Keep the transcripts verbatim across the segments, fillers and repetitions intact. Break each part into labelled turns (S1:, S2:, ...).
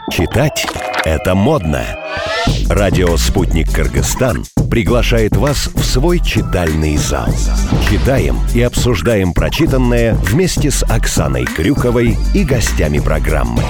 S1: Читать – это модно. Радио «Спутник Кыргызстан» приглашает вас в свой читальный зал. Читаем и обсуждаем прочитанное вместе с Оксаной Крюковой и гостями программы.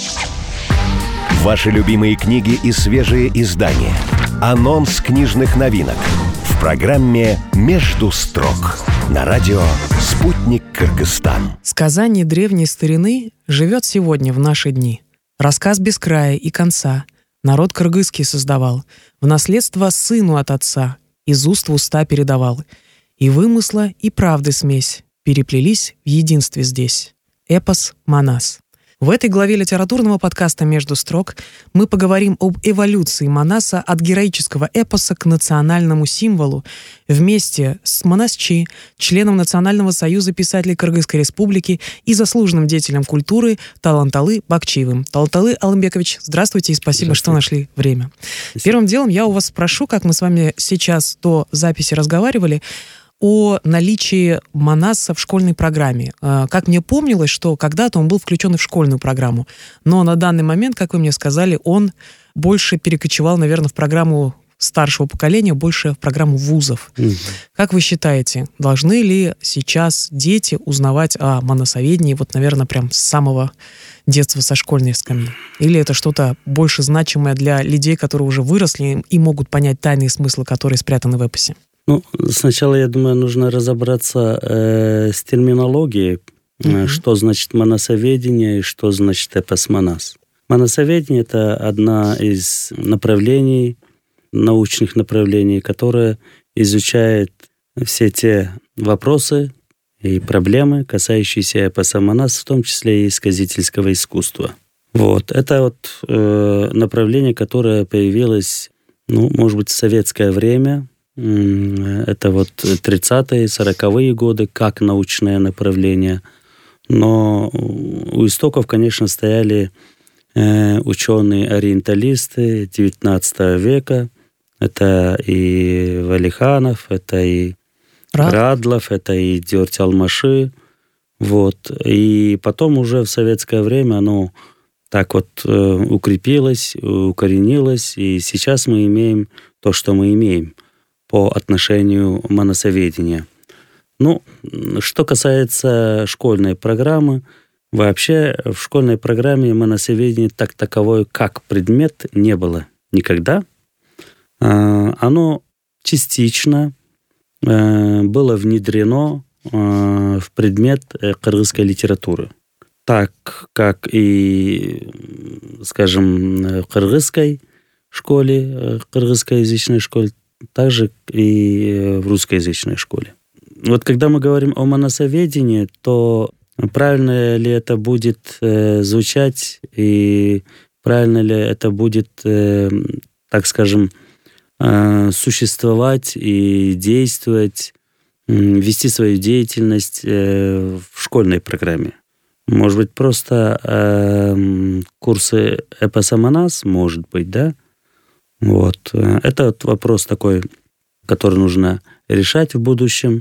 S1: Ваши любимые книги и свежие издания. Анонс книжных новинок в программе «Между строк» на радио «Спутник Кыргызстан».
S2: Сказание древней старины живет сегодня в наши дни. Рассказ без края и конца народ кыргызский создавал, в наследство сыну от отца, из уст в уста передавал. И вымысла, и правды смесь переплелись в единстве здесь. Эпос «Манас». В этой главе литературного подкаста «Между строк» мы поговорим об эволюции Манаса от героического эпоса к национальному символу вместе с Манасчи, членом Национального союза писателей Кыргызской республики и заслуженным деятелем культуры Таланталы Бакчиевым. Таланталы Алымбекович, здравствуйте и спасибо, здравствуйте. Что нашли время. Спасибо. Первым делом я у вас спрошу, как мы с вами сейчас до записи разговаривали, о наличии Манаса в школьной программе. Как мне помнилось, что когда-то он был включен и в школьную программу, но на данный момент, как вы мне сказали, он больше перекочевал, наверное, в программу старшего поколения, больше в программу вузов. Mm-hmm. Как вы считаете, должны ли сейчас дети узнавать о манасоведении, вот, наверное, прям с самого детства, со школьной скамьи? Или это что-то больше значимое для людей, которые уже выросли и могут понять тайные смыслы, которые спрятаны в эпосе? Ну,
S3: сначала, я думаю, нужно разобраться э, с терминологией, mm-hmm. что значит манасоведение и что значит эпос Манас. Манасоведение – это одна из направлений, научных направлений, которая изучает все те вопросы и проблемы, касающиеся эпоса Манас, в том числе и сказительского искусства. Вот. Это вот э, направление, которое появилось, ну, может быть, в советское время. Это вот тридцатые, сороковые годы, как научное направление. Но у истоков, конечно, стояли ученые-ориенталисты девятнадцатого века. Это и Валиханов, это и Рад. Радлов, это и Дёрть Алмаши. Вот. И потом уже в советское время оно так вот укрепилось, укоренилось. И сейчас мы имеем то, что мы имеем по отношению манасоведения. Ну, что касается школьной программы, вообще в школьной программе манасоведения так таковой, как предмет, не было никогда. Оно частично было внедрено в предмет кыргызской литературы. Так как и, скажем, в кыргызской школе, кыргызскоязычной школе, также и в русскоязычной школе. Вот когда мы говорим о манасоведении, то правильно ли это будет э, звучать и правильно ли это будет, э, так скажем, э, существовать и действовать, э, вести свою деятельность э, в школьной программе? Может быть, просто э, курсы эпоса Манас, может быть, да? Вот. Это вот вопрос такой, который нужно решать в будущем.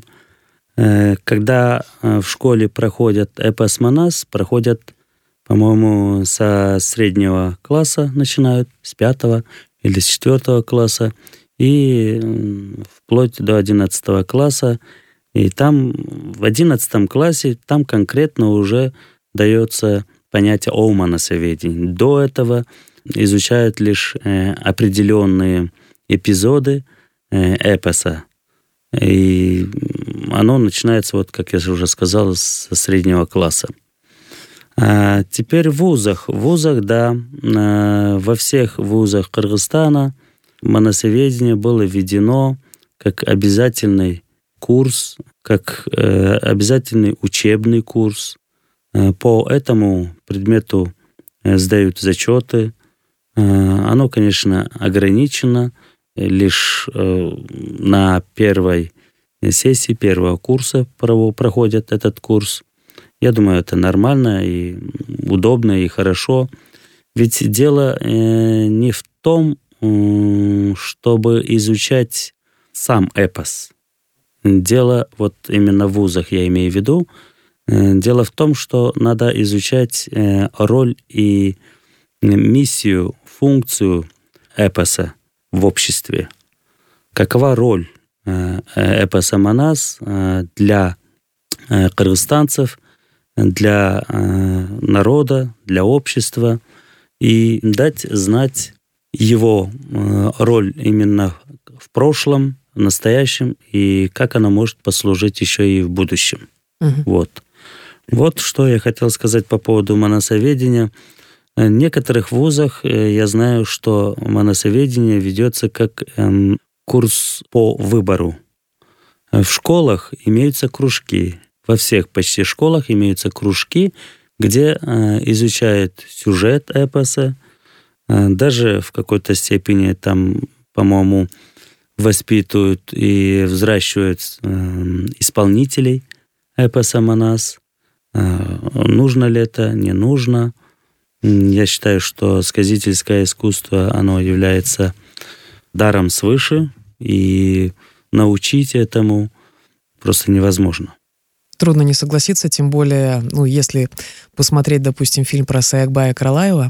S3: Когда в школе проходят эпос Манас, проходят, по-моему, со среднего класса начинают, с пятого или с четвертого класса, и вплоть до одиннадцатого класса. И там в одиннадцатом классе там конкретно уже дается понятие о манасоведении. До этого изучают лишь э, определенные эпизоды э, эпоса. И оно начинается, вот, как я уже сказал, со среднего класса. А теперь в вузах. В вузах, да, э, во всех вузах Кыргызстана манасоведение было введено как обязательный курс, как э, обязательный учебный курс. Э, по этому предмету э, сдают зачеты. Оно, конечно, ограничено лишь на первой сессии первого курса проходят этот курс. Я думаю, это нормально и удобно, и хорошо. Ведь дело не в том, чтобы изучать сам эпос. Дело вот именно в вузах, я имею в виду, дело в том, что надо изучать роль и миссию, функцию эпоса в обществе. Какова роль эпоса «Манас» для кыргызстанцев, для народа, для общества, и дать знать его роль именно в прошлом, в настоящем, и как она может послужить еще и в будущем. Uh-huh. Вот. Вот что я хотел сказать по поводу монасоведения. В некоторых вузах я знаю, что монасоведение ведется как эм, курс по выбору. В школах имеются кружки. Во всех почти школах имеются кружки, где э, изучают сюжет эпоса, э, даже в какой-то степени там, по-моему, воспитывают и взращивают э, исполнителей эпоса «Манас». Э, нужно ли это, не нужно. Я считаю, что сказительское искусство, оно является даром свыше, и научить этому просто невозможно.
S2: Трудно не согласиться, тем более, ну, если посмотреть, допустим, фильм про Саакбая Каралаева,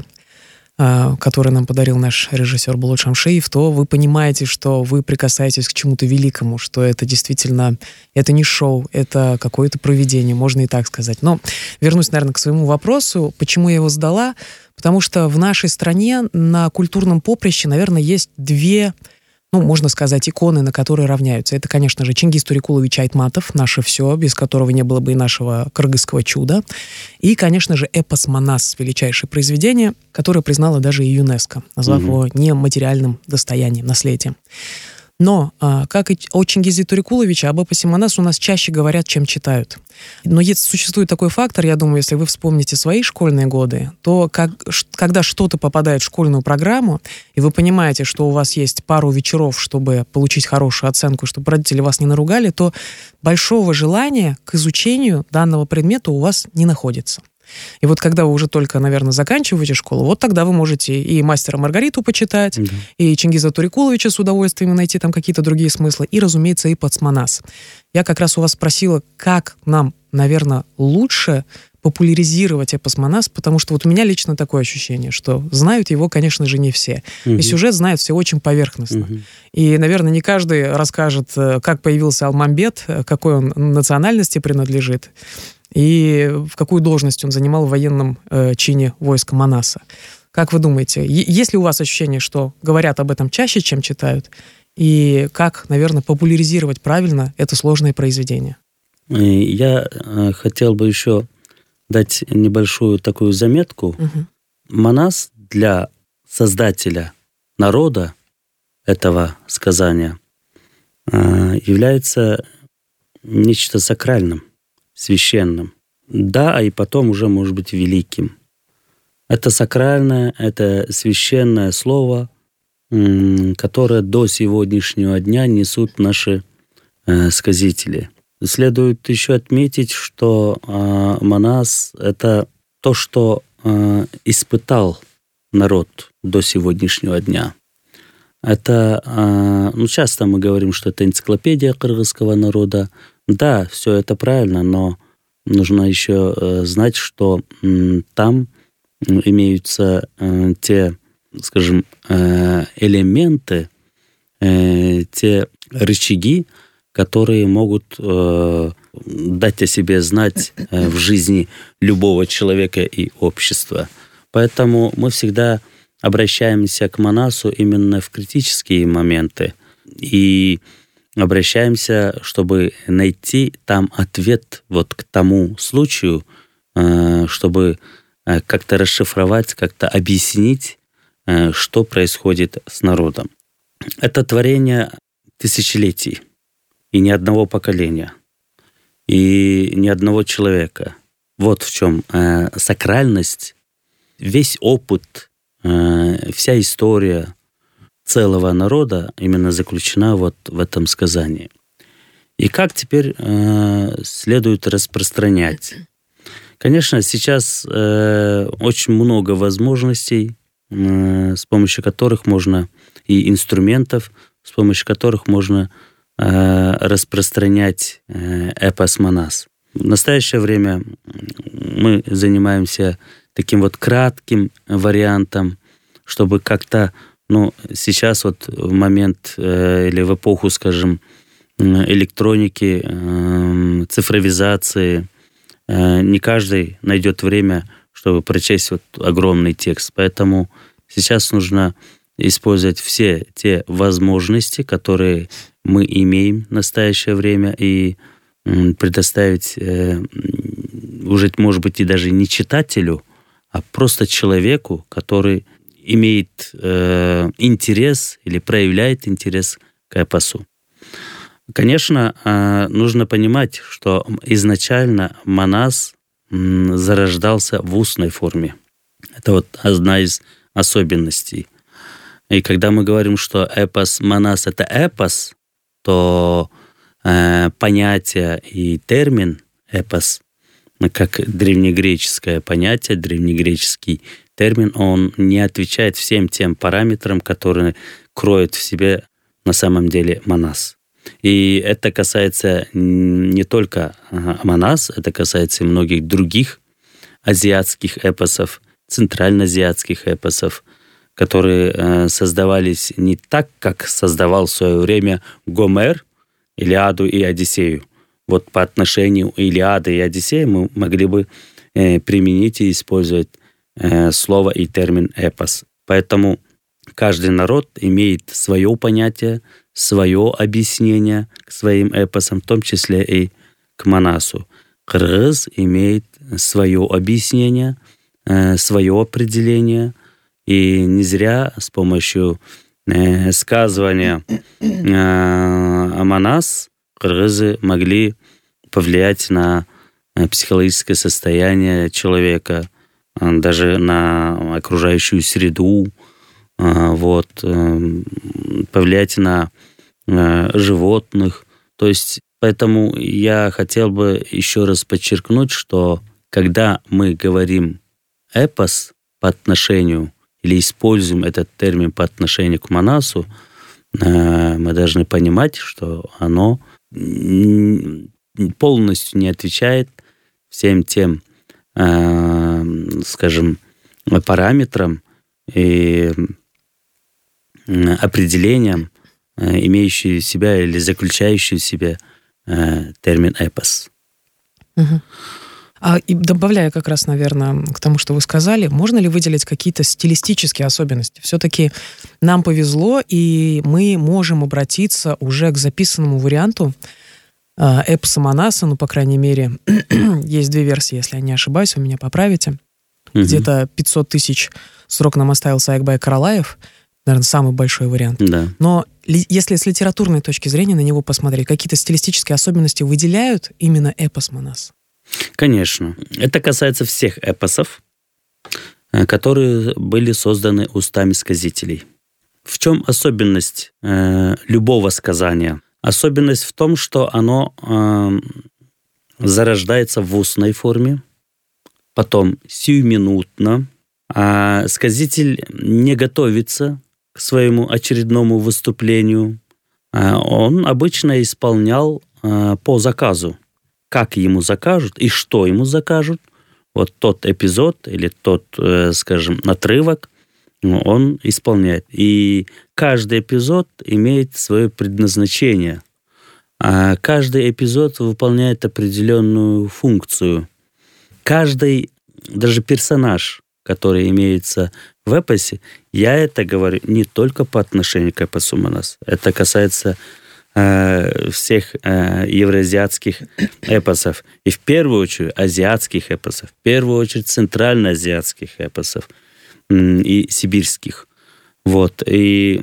S2: э, который нам подарил наш режиссер Булат Шамшиев, то вы понимаете, что вы прикасаетесь к чему-то великому, что это действительно, это не шоу, это какое-то провидение, можно и так сказать. Но вернусь, наверное, к своему вопросу, почему я его задала, потому что в нашей стране на культурном поприще, наверное, есть две, ну, можно сказать, иконы, на которые равняются. Это, конечно же, Чингиз Турикулович Айтматов, наше все, без которого не было бы и нашего кыргызского чуда. И, конечно же, эпос «Манас», величайшее произведение, которое признало даже и ЮНЕСКО, назвав mm-hmm. его нематериальным достоянием, наследием. Но, как и о Чингизе Турикуловиче, об эпосе «Манас» у нас чаще говорят, чем читают. Но есть, существует такой фактор, я думаю, если вы вспомните свои школьные годы, то как, когда что-то попадает в школьную программу, и вы понимаете, что у вас есть пару вечеров, чтобы получить хорошую оценку, чтобы родители вас не наругали, то большого желания к изучению данного предмета у вас не находится. И вот когда вы уже только, наверное, заканчиваете школу, вот тогда вы можете и «Мастера Маргариту» почитать, mm-hmm. и Чингиза Турикуловича с удовольствием найти там какие-то другие смыслы, и, разумеется, эпос «Манас». Я как раз у вас спросила, как нам, наверное, лучше популяризировать эпос «Манас», потому что вот у меня лично такое ощущение, что знают его, конечно же, не все. Mm-hmm. И сюжет знают все очень поверхностно. Mm-hmm. И, наверное, не каждый расскажет, как появился Алмамбет, какой он национальности принадлежит, и в какую должность он занимал в военном э, чине войска Манаса. Как вы думаете, есть ли у вас ощущение, что говорят об этом чаще, чем читают? И как, наверное, популяризировать правильно это сложное произведение?
S3: Я хотел бы еще дать небольшую такую заметку. Угу. Манас для создателя народа этого сказания является нечто сакральным, священным. Да, а и потом уже может быть великим. Это сакральное, это священное слово, которое до сегодняшнего дня несут наши э, сказители. Следует еще отметить, что э, Манас — это то, что э, испытал народ до сегодняшнего дня. Это, э, ну, часто мы говорим, что это энциклопедия кыргызского народа. Да, все это правильно, но нужно еще э, знать, что э, там имеются э, те, скажем, э, элементы, э, те рычаги, которые могут э, дать о себе знать э, в жизни любого человека и общества. Поэтому мы всегда обращаемся к Манасу именно в критические моменты и обращаемся, чтобы найти там ответ вот к тому случаю, чтобы как-то расшифровать, как-то объяснить, что происходит с народом. Это творение тысячелетий, и ни одного поколения, и ни одного человека. Вот в чем сакральность, весь опыт, вся история целого народа именно заключена вот в этом сказании. И как теперь э, следует распространять? Конечно, сейчас э, очень много возможностей, э, с помощью которых можно, и инструментов, с помощью которых можно э, распространять э, эпос Манас. В настоящее время мы занимаемся таким вот кратким вариантом, чтобы как-то, ну, сейчас вот в момент э, или в эпоху, скажем, электроники, э, цифровизации, э, не каждый найдет время, чтобы прочесть вот огромный текст. Поэтому сейчас нужно использовать все те возможности, которые мы имеем в настоящее время, и предоставить э, уже, может быть, и даже не читателю, а просто человеку, который имеет э, интерес или проявляет интерес к эпосу. Конечно, э, нужно понимать, что изначально Манас м, зарождался в устной форме. Это вот одна из особенностей. И когда мы говорим, что эпос Манас — это эпос, то э, понятие и термин эпос, как древнегреческое понятие, древнегреческий термин, он не отвечает всем тем параметрам, которые кроют в себе на самом деле Манас. И это касается не только Манас, это касается и многих других азиатских эпосов, центральноазиатских эпосов, которые э, создавались не так, как создавал в свое время Гомер, Илиаду и Одиссею. Вот по отношению Илиады и Одиссеи мы могли бы э, применить и использовать э, слово и термин эпос. Поэтому каждый народ имеет свое понятие, свое объяснение к своим эпосам, в том числе и к Манасу. Кыргыз имеет свое объяснение, э, свое определение. И не зря с помощью э, сказывания э, о Манас кыргызы могли повлиять на э, психологическое состояние человека, э, даже на окружающую среду, э, вот, э, повлиять на э, животных. То есть, поэтому я хотел бы еще раз подчеркнуть, что когда мы говорим эпос по отношению или используем этот термин по отношению к Манасу, мы должны понимать, что оно полностью не отвечает всем тем, скажем, параметрам и определениям, имеющие в себя или заключающие в себе термин эпос.
S2: Угу. А, и добавляя как раз, наверное, к тому, что вы сказали, можно ли выделить какие-то стилистические особенности? Все-таки нам повезло, и мы можем обратиться уже к записанному варианту э, эпоса Манаса, ну, по крайней мере, есть две версии, если я не ошибаюсь, вы меня поправите. Mm-hmm. Где-то пятьсот тысяч срок нам оставил Саакбай Каралаев, наверное, самый большой вариант.
S3: Да.
S2: Но ли, если с литературной точки зрения на него посмотреть, какие-то стилистические особенности выделяют именно эпос Манас?
S3: Конечно. Это касается всех эпосов, которые были созданы устами сказителей. В чем особенность э, любого сказания? Особенность в том, что оно э, зарождается в устной форме, потом сиюминутно, а сказитель не готовится к своему очередному выступлению. Он обычно исполнял э, по заказу. Как ему закажут и что ему закажут, вот тот эпизод или тот, э, скажем, отрывок он исполняет. И каждый эпизод имеет свое предназначение. А каждый эпизод выполняет определенную функцию. Каждый, даже персонаж, который имеется в эпосе, я это говорю не только по отношению к эпосу Манас. Это касается всех э, евроазиатских эпосов. И в первую очередь азиатских эпосов, в первую очередь центральноазиатских эпосов м, и сибирских. Вот. И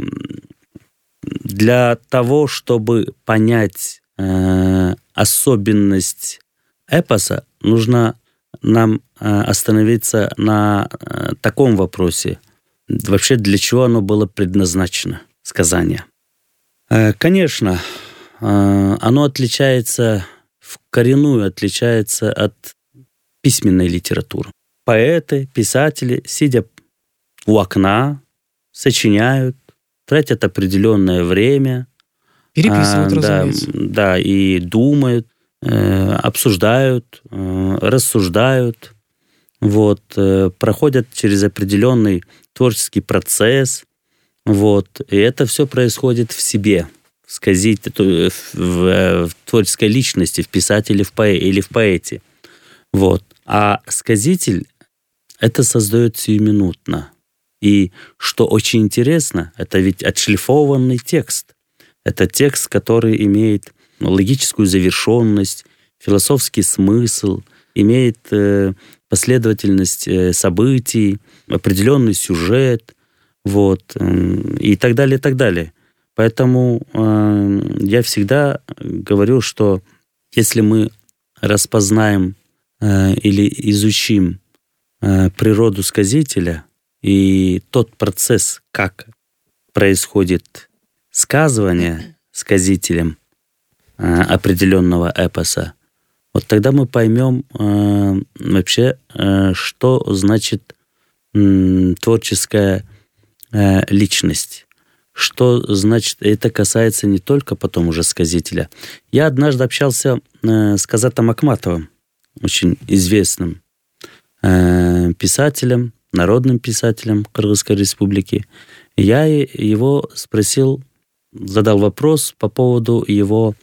S3: для того, чтобы понять э, особенность эпоса, нужно нам э, остановиться на э, таком вопросе. Вообще, для чего оно было предназначено, сказание? Конечно, оно отличается, вкоренную отличается от письменной литературы. Поэты, писатели, сидя у окна, сочиняют, тратят определенное время.
S2: Переписывают,
S3: а,
S2: разумеется.
S3: Да, да, и думают, обсуждают, рассуждают. вот, проходят через определенный творческий процесс, вот, и это все происходит в себе, в сказителе, в, в, в творческой личности, в писателе в поэ, или в поэте. Вот. А сказитель это создает сиюминутно. И что очень интересно, это ведь отшлифованный текст. Это текст, который имеет логическую завершенность, философский смысл, имеет э, последовательность э, событий, определенный сюжет, вот, э, и так далее, и так далее. Поэтому э, я всегда говорю, что если мы распознаем э, или изучим э, природу сказителя и тот процесс, как происходит сказывание сказителем э, определенного эпоса, вот тогда мы поймем э, вообще, э, что значит э, творческая э, личность. Что значит, это касается не только потом уже сказителя. Я однажды общался э, с Казатом Акматовым, очень известным э, писателем, народным писателем Кыргызской республики. Я его спросил, задал вопрос по поводу его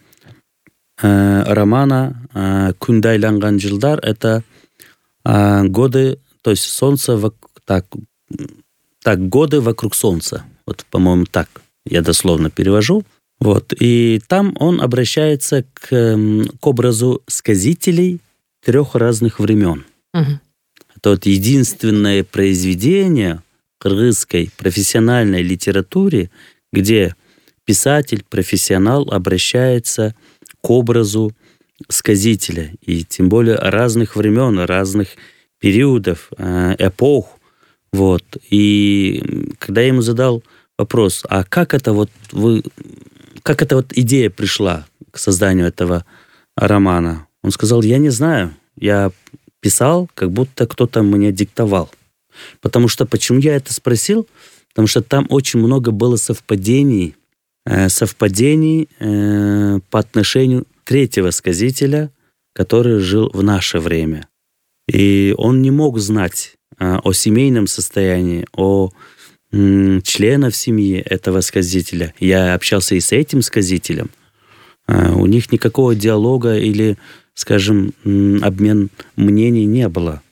S3: э, романа э, «Күндайланган жылдар». Это э, годы, то есть солнце, так, так, годы вокруг солнца. Вот, по-моему, так я дословно перевожу. Вот. И там он обращается к, к образу сказителей трех разных времен. Угу. Это вот единственное произведение кыргызской профессиональной литературе, где писатель, профессионал обращается к образу сказителя. И тем более разных времен, разных периодов, эпох. Вот. И когда я ему задал вопрос, а как это вот вы, как эта вот идея пришла к созданию этого романа? Он сказал, я не знаю, я писал, как будто кто-то мне диктовал. Потому что, почему я это спросил? Потому что там очень много было совпадений, э, совпадений э, по отношению третьего сказителя, который жил в наше время. И он не мог знать э, о семейном состоянии, о членов семьи этого сказителя. Я общался и с этим сказителем. У них никакого диалога или, скажем, обмен мнений не было.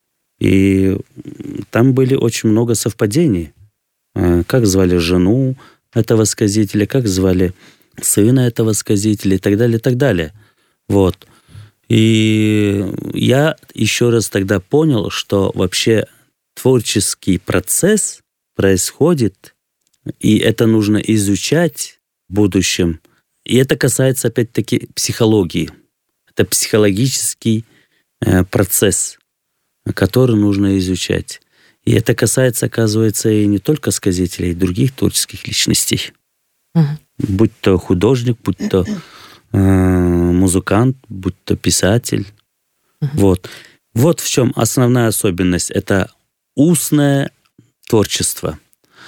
S3: И там были очень много совпадений. Как звали жену этого сказителя, как звали сына этого сказителя и так далее, и так далее. Вот. И я еще раз тогда понял, что вообще творческий процесс происходит, и это нужно изучать в будущем. И это касается, опять-таки, психологии. Это психологический э, процесс, который нужно изучать. И это касается, оказывается, и не только сказителей, и других творческих личностей. Uh-huh. Будь то художник, будь то э, музыкант, будь то писатель. Uh-huh. Вот. Вот в чем основная особенность. Это устное творчество.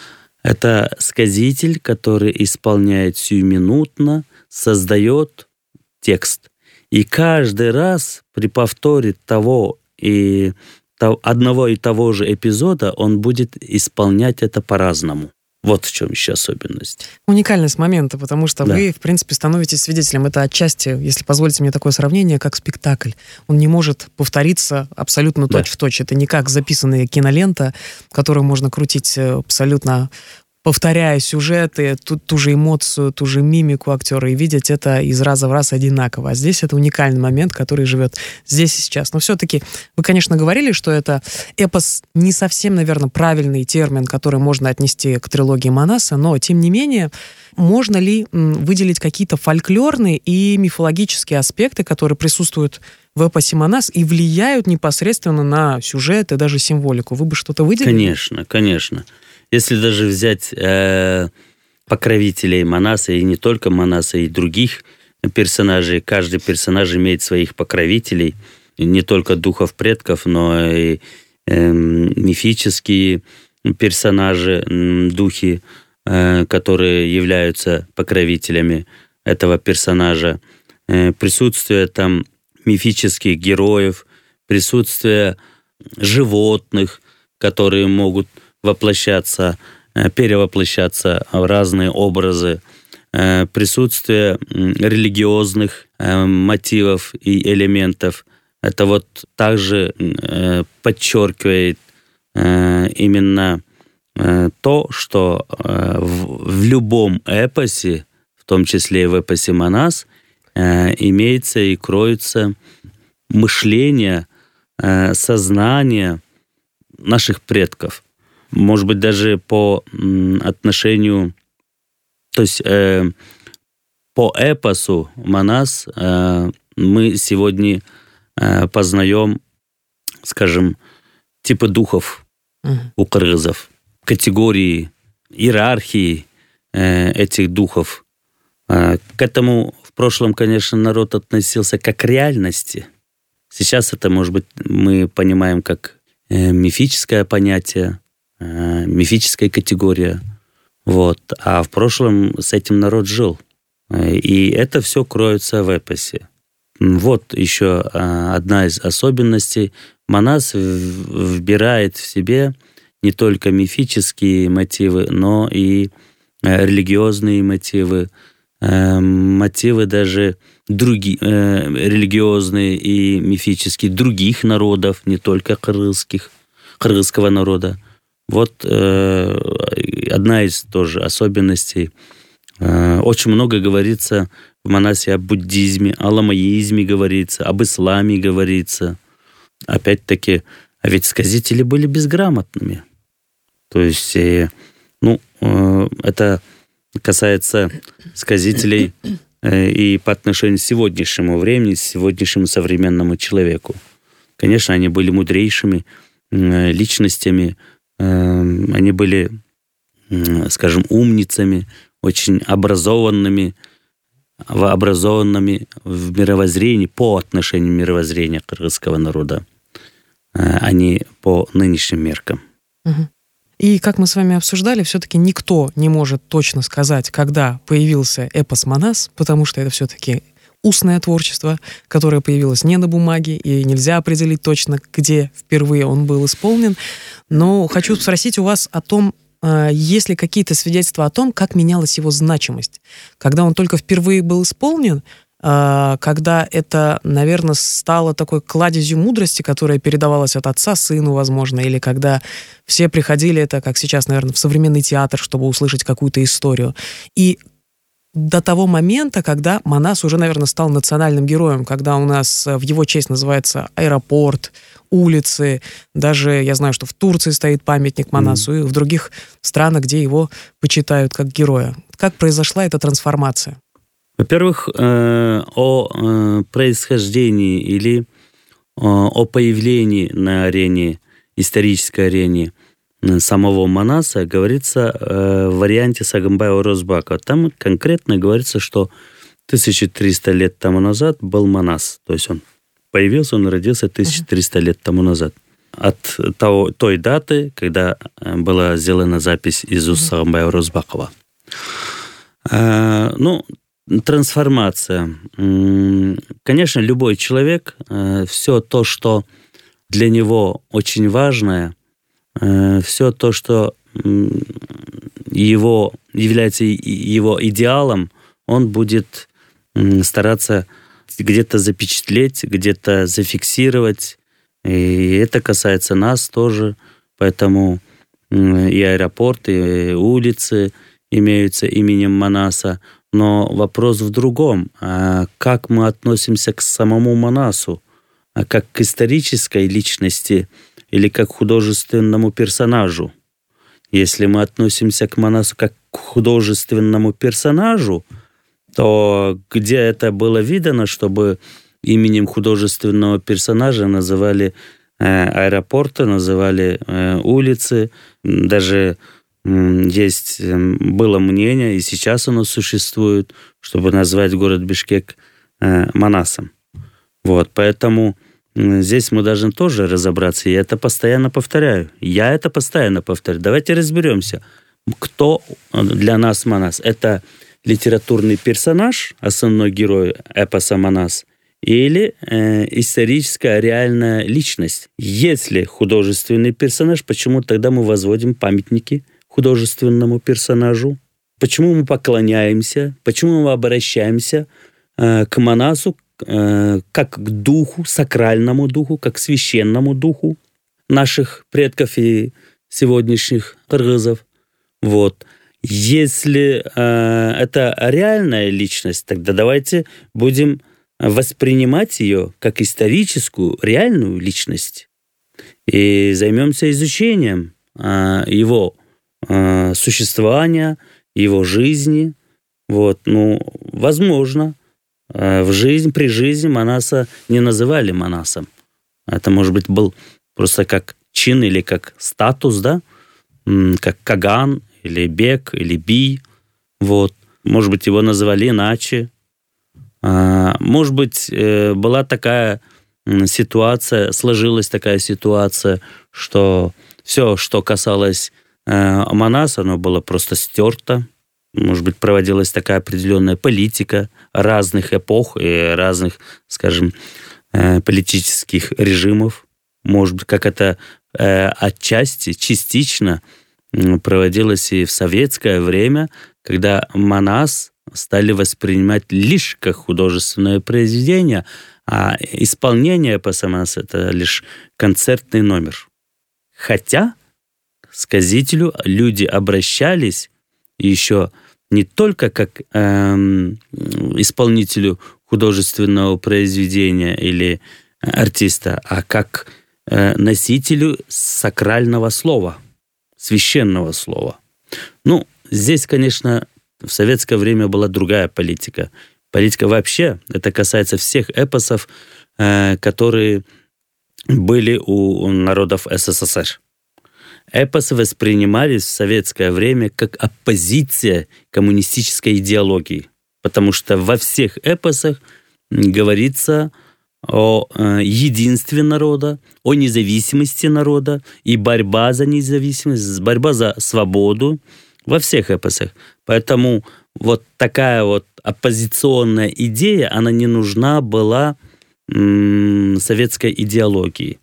S3: Это сказитель, который исполняет сиюминутно, создает текст. И каждый раз при повторе того и того, одного и того же эпизода он будет исполнять это по-разному. Вот в чем еще особенность.
S2: Уникальность момента, потому что да. Вы, в принципе, становитесь свидетелем. Это отчасти, если позволите мне такое сравнение, как спектакль. Он не может повториться абсолютно да. точь-в-точь. Это не как записанная кинолента, которую можно крутить абсолютно, повторяя сюжеты, ту, ту же эмоцию, ту же мимику актера, и видеть это из раза в раз одинаково. А здесь это уникальный момент, который живет здесь и сейчас. Но все-таки вы, конечно, говорили, что это эпос не совсем, наверное, правильный термин, который можно отнести к трилогии Манаса, но, тем не менее, можно ли выделить какие-то фольклорные и мифологические аспекты, которые присутствуют в эпосе Манас и влияют непосредственно на сюжет и даже символику? Вы бы что-то выделили?
S3: Конечно, конечно. Если даже взять э, покровителей Манаса, и не только Манаса, и других персонажей, каждый персонаж имеет своих покровителей, не только духов предков, но и э, мифические персонажи, духи, э, которые являются покровителями этого персонажа. Э, присутствие там мифических героев, присутствие животных, которые могут воплощаться, перевоплощаться в разные образы, присутствие религиозных мотивов и элементов. Это вот также подчеркивает именно то, что в любом эпосе, в том числе и в эпосе Манас, имеется и кроется мышление, сознание наших предков. Может быть, даже по отношению, то есть по эпосу Манас мы сегодня познаем, скажем, типы духов uh-huh. у кыргызов, категории, иерархии этих духов. К этому в прошлом, конечно, народ относился как к реальности. Сейчас это, может быть, мы понимаем как мифическое понятие, мифическая категория. Вот. А в прошлом с этим народ жил. И это все кроется в эпосе. Вот еще одна из особенностей. Манас вбирает в себе не только мифические мотивы, но и религиозные мотивы, мотивы даже другие, религиозные и мифические других народов, не только кыргызских, кыргызского народа. Вот одна из тоже особенностей. Очень много говорится в Манасе о буддизме, о ламаизме говорится, об исламе говорится. Опять-таки, а ведь сказители были безграмотными. То есть, ну, это касается сказителей и по отношению к сегодняшнему времени, сегодняшнему современному человеку. Конечно, они были мудрейшими личностями, они были, скажем, умницами, очень образованными, образованными в мировоззрении, по отношению мировоззрения кыргызского народа, а не по нынешним меркам.
S2: Угу. И, как мы с вами обсуждали, все-таки никто не может точно сказать, когда появился эпос Манас, потому что это все-таки устное творчество, которое появилось не на бумаге, и нельзя определить точно, где впервые он был исполнен. Но хочу спросить у вас о том, есть ли какие-то свидетельства о том, как менялась его значимость. Когда он только впервые был исполнен, когда это, наверное, стало такой кладезью мудрости, которая передавалась от отца сыну, возможно, или когда все приходили, это, как сейчас, наверное, в современный театр, чтобы услышать какую-то историю. И до того момента, когда Манас уже, наверное, стал национальным героем, когда у нас в его честь называется аэропорт, улицы, даже я знаю, что в Турции стоит памятник Манасу, mm. и в других странах, где его почитают как героя. Как произошла эта трансформация?
S3: Во-первых, э, о э, происхождении или э, о появлении на арене, исторической арене самого Манаса говорится э, в варианте Сагымбая Орозбака. Там конкретно говорится, что тысяча триста лет тому назад был Манас. То есть он появился, он родился тысяча триста лет тому назад. От того, той даты, когда была сделана запись из уст Сагымбая Орозбакова. Э, ну, трансформация. Конечно, любой человек, э, все то, что для него очень важное, все то, что его является его идеалом, он будет стараться где-то запечатлеть, где-то зафиксировать. И это касается нас тоже. Поэтому и аэропорт, и улицы имеются именем Манаса. Но вопрос в другом. Как мы относимся к самому Манасу? Как к исторической личности или как к художественному персонажу? Если мы относимся к Манасу как к художественному персонажу, то где это было видано, чтобы именем художественного персонажа называли э, аэропорты, называли э, улицы. Даже э, есть, э, было мнение, и сейчас оно существует, чтобы назвать город Бишкек э, Манасом. Вот, поэтому здесь мы должны тоже разобраться. Я это постоянно повторяю. Я это постоянно повторяю. Давайте разберемся, кто для нас Манас. Это литературный персонаж, основной герой эпоса Манас, или э, историческая реальная личность. Если художественный персонаж, почему тогда мы возводим памятники художественному персонажу? Почему мы поклоняемся? Почему мы обращаемся э, к Манасу э, как к духу, сакральному духу, как к священному духу наших предков и сегодняшних кыргызов? Вот. Если э, это реальная личность, тогда давайте будем воспринимать ее как историческую, реальную личность и займемся изучением э, его э, существования, его жизни. Вот. Ну, возможно, э, в жизнь, при жизни Манаса не называли Манасом. Это, может быть, был просто как чин или как статус, да, как Каган, или Бек, или Би. Вот. Может быть, его называли иначе. Может быть, была такая ситуация, сложилась такая ситуация, что все, что касалось Манаса, оно было просто стерто. Может быть, проводилась такая определенная политика разных эпох и разных, скажем, политических режимов. Может быть, как это отчасти, частично проводилось и в советское время, когда Манас стали воспринимать лишь как художественное произведение, а исполнение эпоса Манас — это лишь концертный номер. Хотя к сказителю люди обращались еще не только как эм, исполнителю художественного произведения или артиста, а как э, носителю сакрального слова, священного слова. Ну, здесь, конечно, в советское время была другая политика. Политика вообще, это касается всех эпосов, э, которые были у народов СССР. Эпосы воспринимались в советское время как оппозиция коммунистической идеологии, потому что во всех эпосах говорится о э, единстве народа, о независимости народа и борьба за независимость, борьба за свободу во всех эпосах. Поэтому вот такая вот оппозиционная идея, она не нужна была м- советской идеологии.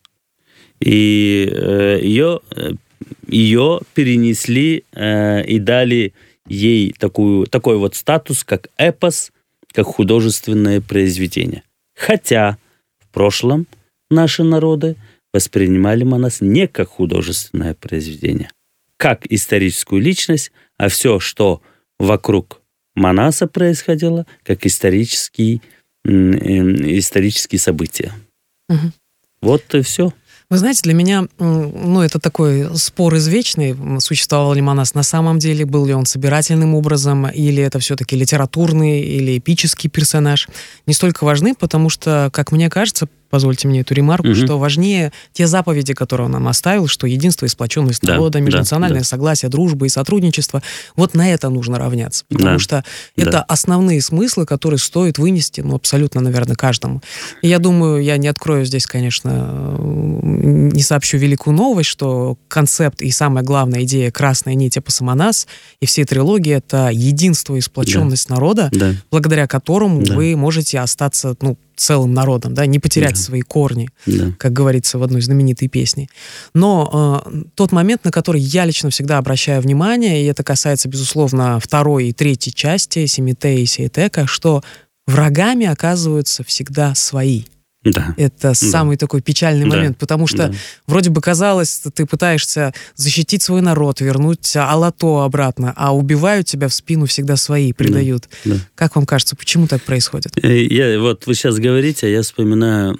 S3: И э, ее, ее перенесли э, и дали ей такую, такой вот статус, как эпос, как художественное произведение. Хотя в прошлом наши народы воспринимали Манас не как художественное произведение, как историческую личность, а все, что вокруг Манаса происходило, как исторические, исторические события. Угу. Вот и все.
S2: Вы знаете, для меня, ну, это такой спор извечный, существовал ли Манас на самом деле, был ли он собирательным образом, или это все-таки литературный или эпический персонаж, не столько важны, потому что, как мне кажется, позвольте мне эту ремарку, угу. что важнее те заповеди, которые он нам оставил, что единство и сплоченность да, народа, межнациональное да, согласие, дружба и сотрудничество, вот на это нужно равняться, потому да, что да. это основные смыслы, которые стоит вынести, ну, абсолютно, наверное, каждому. И я думаю, я не открою здесь, конечно, не сообщу великую новость, что концепт и, самая главная идея «Красная нить» эпоса Манас и всей трилогии — это единство и сплоченность да. народа, да. благодаря которому да. вы можете остаться, ну, целым народом, да, не потерять да. свои корни, да. как говорится в одной знаменитой песне. Но э, тот момент, на который я лично всегда обращаю внимание, и это касается, безусловно, второй и третьей части Семитея и Сейтека, что врагами оказываются всегда свои. Да. Это да. самый такой печальный да. момент, потому что да. вроде бы казалось, ты пытаешься защитить свой народ, вернуть Алато обратно, а убивают тебя в спину всегда свои, предают. Да. Да. Как вам кажется, почему так происходит?
S3: Я, вот вы сейчас говорите, а я вспоминаю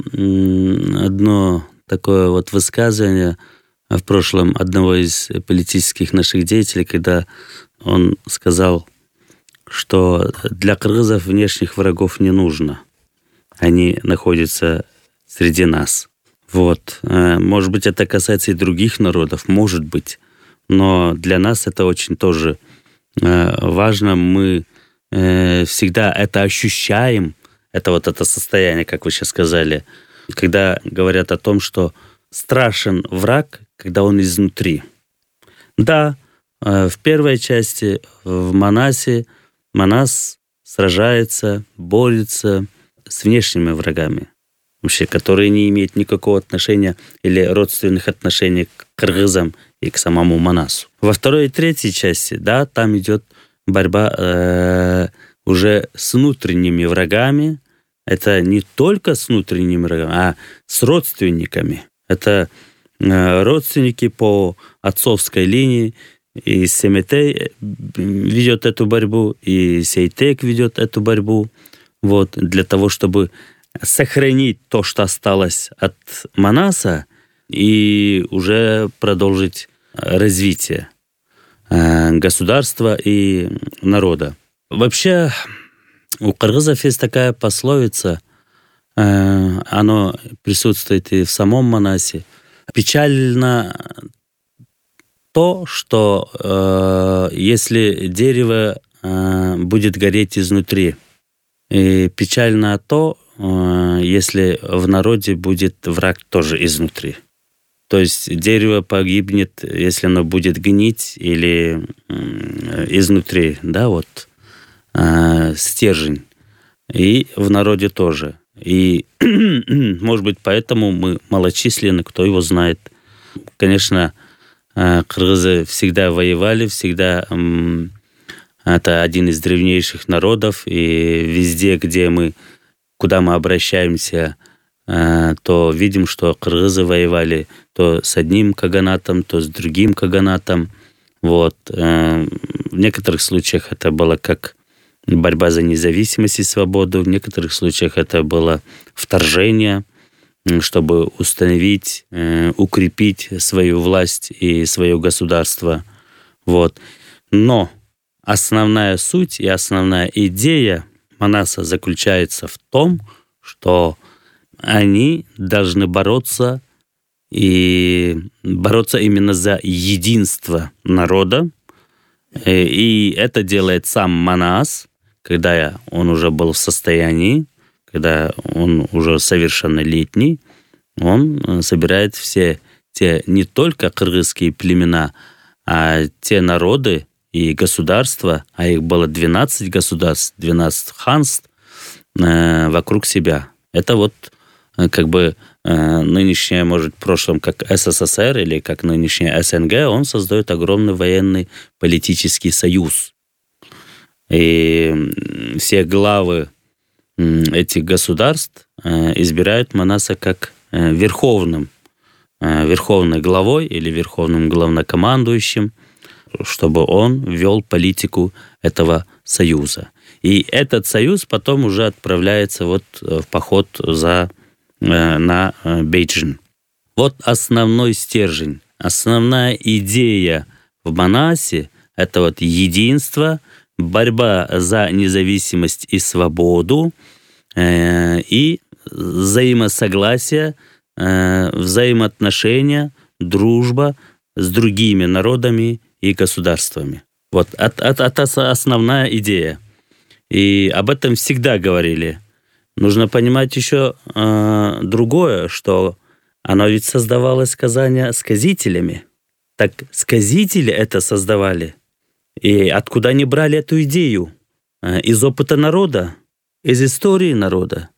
S3: одно такое вот высказывание в прошлом одного из политических наших деятелей, когда он сказал, что для кыргызов внешних врагов не нужно. Они находятся среди нас. Вот. Может быть, это касается и других народов, может быть. Но для нас это очень тоже важно. Мы всегда это ощущаем, это вот это состояние, как вы сейчас сказали, когда говорят о том, что страшен враг, когда он изнутри. Да, в первой части, в Манасе, Манас сражается, борется с внешними врагами, вообще, которые не имеют никакого отношения или родственных отношений к кыргызам и к самому Манасу. Во второй и третьей части, да, там идет борьба э, уже с внутренними врагами. Это не только с внутренними врагами, а с родственниками. Это э, родственники по отцовской линии. И Семетей ведет эту борьбу, и Сейтек ведет эту борьбу. Вот, для того, чтобы сохранить то, что осталось от Манаса, и уже продолжить развитие государства и народа. Вообще, у кыргызов есть такая пословица, оно присутствует и в самом Манасе. Печально то, что э, если дерево э, будет гореть изнутри, и печально то, э, если в народе будет враг тоже изнутри. То есть дерево погибнет, если оно будет гнить или э, изнутри, да, вот, э, стержень. И в народе тоже. И, может быть, поэтому мы малочисленны, кто его знает. Конечно, кыргызы всегда воевали, всегда это один из древнейших народов, и везде, где мы, куда мы обращаемся, то видим, что кыргызы воевали то с одним каганатом, то с другим каганатом. Вот. В некоторых случаях это было как борьба за независимость и свободу, в некоторых случаях это было вторжение, чтобы установить, э, укрепить свою власть и свое государство. Вот. Но основная суть и основная идея Манаса заключается в том, что они должны бороться и бороться именно за единство народа. И это делает сам Манас, когда он уже был в состоянии, когда он уже совершеннолетний, он собирает все те не только кыргызские племена, а те народы и государства, а их было двенадцать государств, двенадцать ханств э, вокруг себя. Это вот э, как бы э, нынешнее, может, в прошлом, как СССР или как нынешнее СНГ, он создает огромный военный политический союз. И все главы этих государств избирают Манаса как верховным, верховной главой или верховным главнокомандующим, чтобы он вел политику этого союза. И этот союз потом уже отправляется вот в поход за, на Бейджин. Вот основной стержень, основная идея в Манасе – это вот единство, борьба за независимость и свободу, э, и взаимосогласие, э, взаимоотношения, дружба с другими народами и государствами. Вот это основная идея. И об этом всегда говорили. Нужно понимать еще э, другое, что оно ведь создавалось, сказание, сказителями. Так сказители это создавали. И откуда они брали эту идею? Из опыта народа? Из истории народа?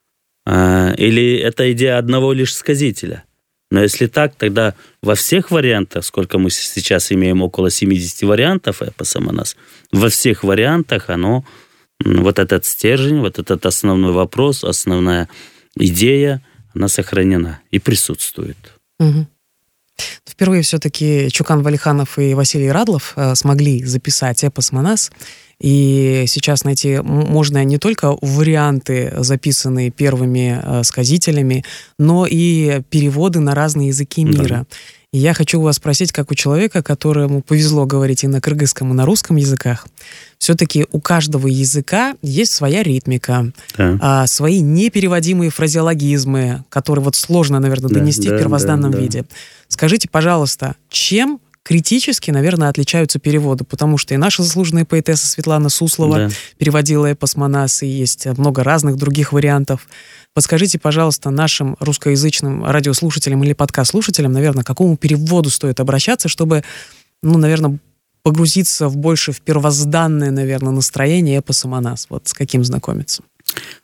S3: Или это идея одного лишь сказителя? Но если так, тогда во всех вариантах, сколько мы сейчас имеем, около семьдесят вариантов эпоса Манас, во всех вариантах оно, вот этот стержень, вот этот основной вопрос, основная идея, она сохранена и присутствует.
S2: Угу. Впервые все-таки Чукан Валиханов и Василий Радлов смогли записать эпос Манас. И сейчас найти можно не только варианты, записанные первыми сказителями, но и переводы на разные языки мира. Да. И я хочу вас спросить, как у человека, которому повезло говорить и на кыргызском, и на русском языках, все-таки у каждого языка есть своя ритмика, да. а, свои непереводимые фразеологизмы, которые вот сложно, наверное, донести да, в первозданном да, да, виде. Скажите, пожалуйста, чем критически, наверное, отличаются переводы, потому что и наша заслуженная поэтесса Светлана Суслова да. переводила эпос Манас, и есть много разных других вариантов. Подскажите, пожалуйста, нашим русскоязычным радиослушателям или подкаст-слушателям, наверное, к какому переводу стоит обращаться, чтобы, ну, наверное, погрузиться в больше в первозданное, наверное, настроение эпоса Манас? Вот с каким знакомиться?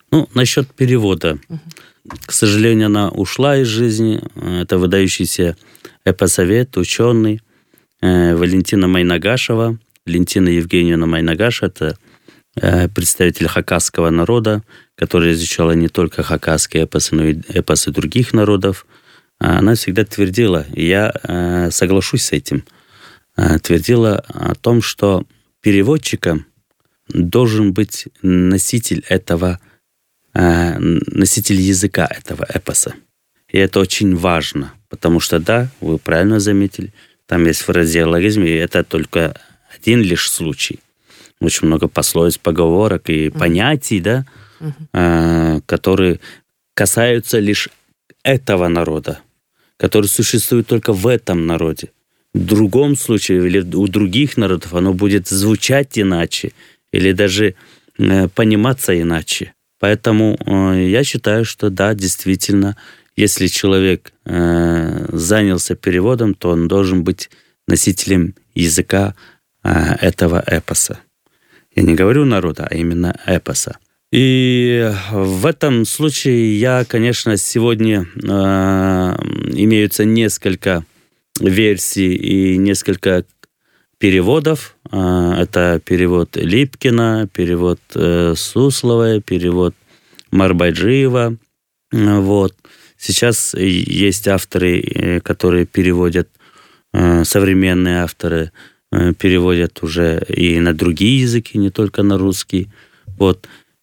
S3: Ну, насчет перевода. Uh-huh. К сожалению, она ушла из жизни. Это выдающийся эпосовед, ученый э, Валентина Майнагашева. Валентина Евгеньевна Майнагаш – это э, представитель хакасского народа, который изучала не только хакасские эпосы, но и эпосы других народов. Она всегда твердила, и я э, соглашусь с этим, э, твердила о том, что переводчиком должен быть носитель этого, э, носитель языка этого эпоса. И это очень важно, потому что, да, вы правильно заметили, там есть фразеологизм, и это только один лишь случай. Очень много пословиц, поговорок и uh-huh. понятий, да, uh-huh. э, которые касаются лишь этого народа, который существует только в этом народе. В другом случае или у других народов оно будет звучать иначе или даже э, пониматься иначе. Поэтому э, я считаю, что да, действительно, если человек э, занялся переводом, то он должен быть носителем языка э, этого эпоса. Я не говорю народа, а именно эпоса. И в этом случае я, конечно, сегодня э, имеются несколько версий и несколько переводов. Э, это перевод Липкина, перевод э, Сусловой, перевод Марбайджиева. Э, вот. Сейчас есть авторы, которые переводят, э, современные авторы э, переводят уже и на другие языки, не только на русский. Вот.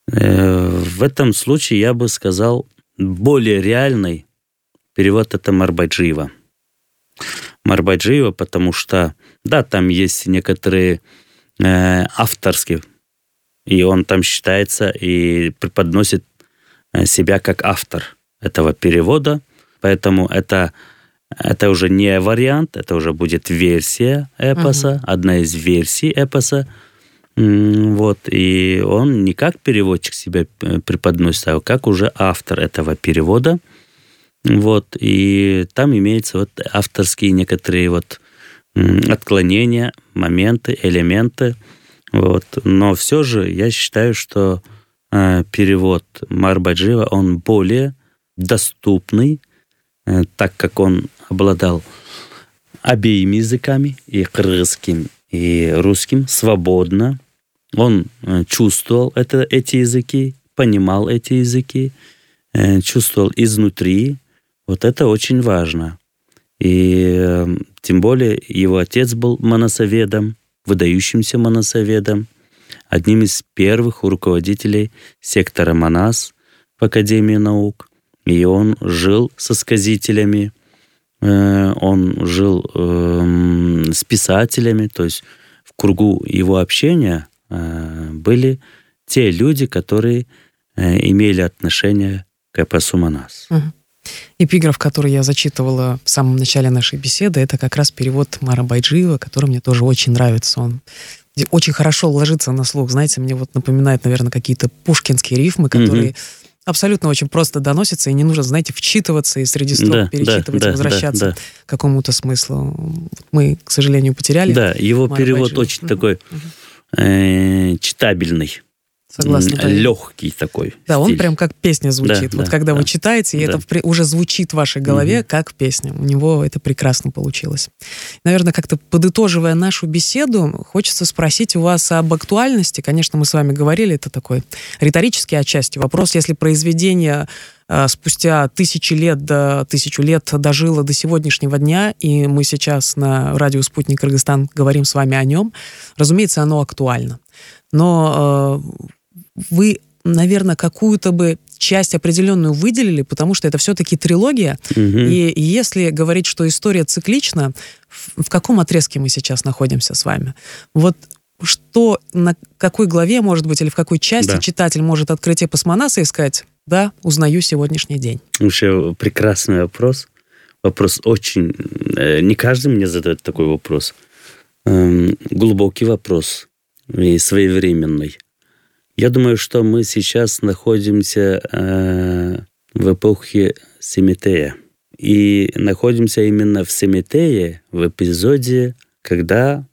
S3: В этом случае я бы сказал, более реальный перевод это Марбайджиева. Марбайджиева, потому что, да, там есть некоторые э, авторские, и он там считается и преподносит себя как автор этого перевода, поэтому это, это уже не вариант, это уже будет версия эпоса, uh-huh. одна из версий эпоса. Вот, и он не как переводчик себя преподносит, а как уже автор этого перевода. Вот, и там имеются вот авторские некоторые вот отклонения, моменты, элементы. Вот. Но все же я считаю, что э, перевод Марбайджиева, он более доступный, э, так как он обладал обеими языками, и кыргызским, и русским, свободно. Он чувствовал это, эти языки, понимал эти языки, чувствовал изнутри. Вот это очень важно. И тем более его отец был монасоведом, выдающимся монасоведом, одним из первых руководителей сектора Манас в Академии наук. И он жил со сказителями, он жил с писателями, то есть в кругу его общения были те люди, которые имели отношение к эпосу Манас.
S2: Угу. Эпиграф, который я зачитывала в самом начале нашей беседы, это как раз перевод Марбайджиева, который мне тоже очень нравится. Он очень хорошо ложится на слух. Знаете, мне вот напоминает, наверное, какие-то пушкинские рифмы, которые угу. абсолютно очень просто доносятся, и не нужно, знаете, вчитываться и среди строк да, перечитывать, да, возвращаться да, да. к какому-то смыслу. Мы, к сожалению, потеряли.
S3: Да, его перевод очень угу. такой э, читабельный.
S2: Согласна, да.
S3: Легкий такой.
S2: Да,
S3: стиль.
S2: Он прям как песня звучит.
S3: Да,
S2: вот
S3: да,
S2: когда
S3: да,
S2: вы читаете, и да. это уже звучит в вашей голове угу. как песня. У него это прекрасно получилось. Наверное, как-то подытоживая нашу беседу, хочется спросить у вас об актуальности. Конечно, мы с вами говорили, это такой риторический отчасти вопрос. Если произведение э, спустя тысячи лет, до, тысячу лет дожило до сегодняшнего дня, и мы сейчас на радио «Спутник Кыргызстан» говорим с вами о нем, разумеется, оно актуально. Но э, вы, наверное, какую-то бы часть определенную выделили, потому что это все-таки трилогия. Угу. И если говорить, что история циклична, в, в каком отрезке мы сейчас находимся с вами? Вот что, на какой главе, может быть, или в какой части да. читатель может открыть эпос Манаса и сказать, да, узнаю сегодняшний день?
S3: Вообще прекрасный вопрос. Вопрос очень... Не каждый мне задает такой вопрос. Глубокий вопрос и своевременный. Я думаю, что мы сейчас находимся э, в эпохе Семетея. И находимся именно в Семетее, в эпизоде, когда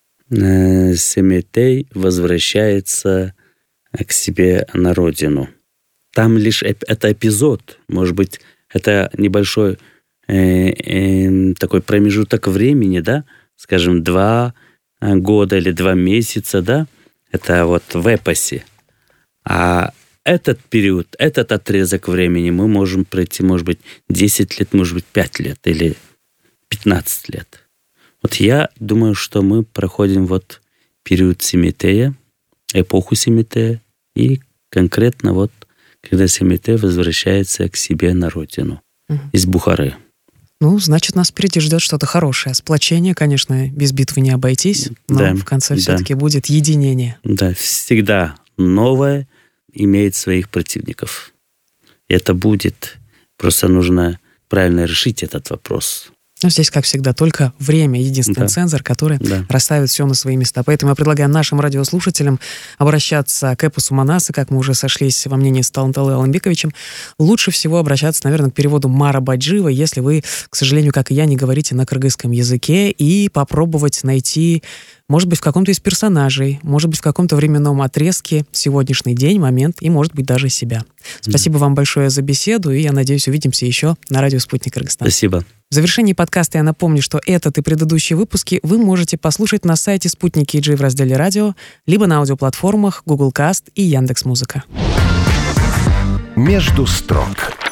S3: э, Семетей возвращается к себе на родину. там лишь эп- это эпизод, может быть, это небольшой э, э, такой промежуток времени, да, скажем, два года или два месяца, да, это вот в эпосе. А этот период, этот отрезок времени мы можем пройти, может быть, десять лет, может быть, пять лет или пятнадцать лет. Вот я думаю, что мы проходим вот период Семетея, эпоху Семетея, и конкретно вот, когда Семетей возвращается к себе на родину угу. из Бухары.
S2: Ну, значит, нас впереди ждет что-то хорошее. Сплочение, конечно, без битвы не обойтись, но да, в конце все-таки да. будет единение.
S3: Да, всегда новое имеет своих противников. Это будет. Просто нужно правильно решить этот вопрос.
S2: Ну, здесь, как всегда, только время, единственный да. цензор, который да. расставит все на свои места. Поэтому я предлагаю нашим радиослушателям обращаться к эпосу Манаса, как мы уже сошлись во мнении с Таланталой Аламбековичем. Лучше всего обращаться, наверное, к переводу Мара Баджиева, если вы, к сожалению, как и я, не говорите на кыргызском языке, и попробовать найти, может быть, в каком-то из персонажей, может быть, в каком-то временном отрезке сегодняшний день, момент, и, может быть, даже себя. Спасибо mm. вам большое за беседу, и я надеюсь, увидимся еще на радио «Спутник Кыргызстан».
S3: Спасибо.
S2: В завершении подкаста я напомню, что этот и предыдущие выпуски вы можете послушать на сайте Спутник кей джи в разделе «Радио», либо на аудиоплатформах Google Cast и Яндекс.Музыка.
S1: «Между строк»